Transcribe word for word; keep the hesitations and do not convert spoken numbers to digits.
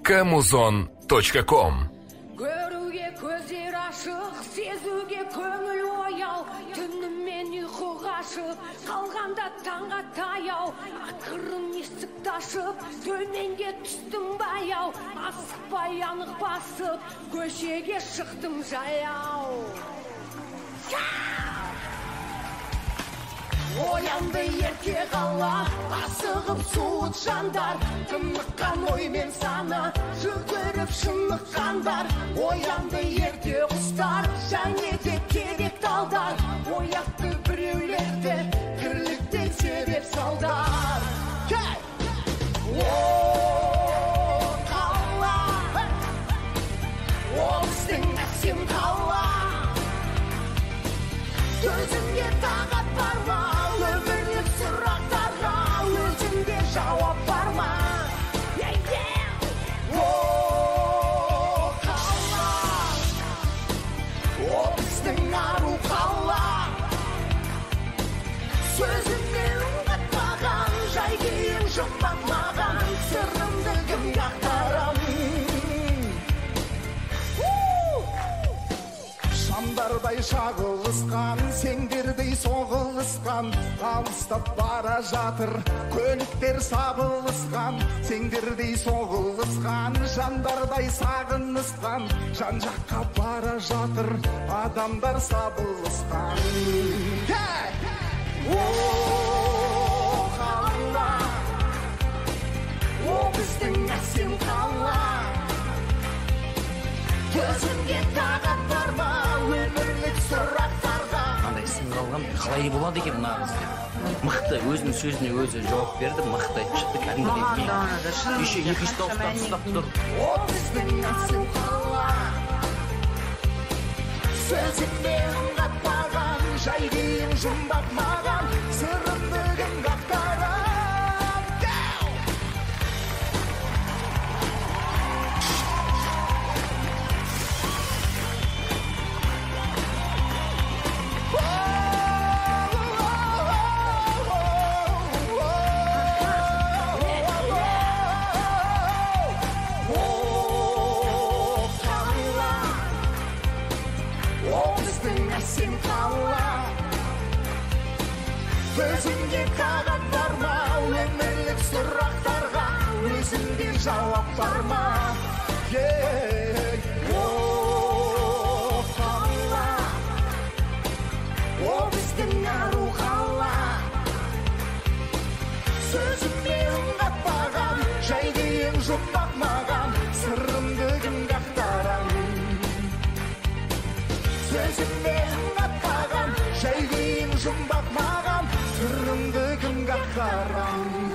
камузон точка ком. Көруге көздер ашық, сезуге көңіл ояу, түнімен ұйқы қашып, қалғанда таңға таяу, ақырын есікті ашып, төменге түстім баяу, асықпай анық басып, көшеге шықтым жаяу. Оянды ерке қала, асығып суыт жандар, тымыққан оймен саны, жүгіріп шыныққандар. Оянды ерте құстар, және де керек талдар, оятты біреулерді, тірліктен себеп салдар. О, қала, о біздің әсем қала, көзіңе тағат бар ма? Өмірлік сұрақтарға өзіңде жауап бар ма? О, қала, о біздің ару қала, сөзіме үн қатпаған, жай күйім жұмбақ маған, сырымды кімге ақтарам? Шамдардай шағылысқан, сеңдердей соғылысқан, алыстап бара жатыр, көліктер сабылысқан. Сеңдердей соғылысқан, жандардай сағынысқан, жан жаққа бара жатыр, адамдар сабылысқан. О, қала, о біздің әсем қала, көзіңде тағат бар ма? Өмірлік сұрақтарға. Қандай сынға алған, қалай болады екен мынағыз деп. Мықты, өзінің сөзіне өзі жауап берді, мықты шықты кәдімгідей. Еще екінші дауыстан ұстап тұр. О біздің әсем қала, сөзіме үн қатпаған, жай күйім жұмбақ маған, сырымды кімге ақтарам? Әсем қала, өзіңде тағат бар ма? Өмірлік сұрақтарға өзіңде жауап бар ма? О, қала, о біздің ару қала, сөзіме үн қатпаған, жай күйім жұмбақ маған, сырымды кімге ақтарам? Сөзіме үн қатпаған, жай күйім жұмбақ маған, сырымды кімге ақтарам?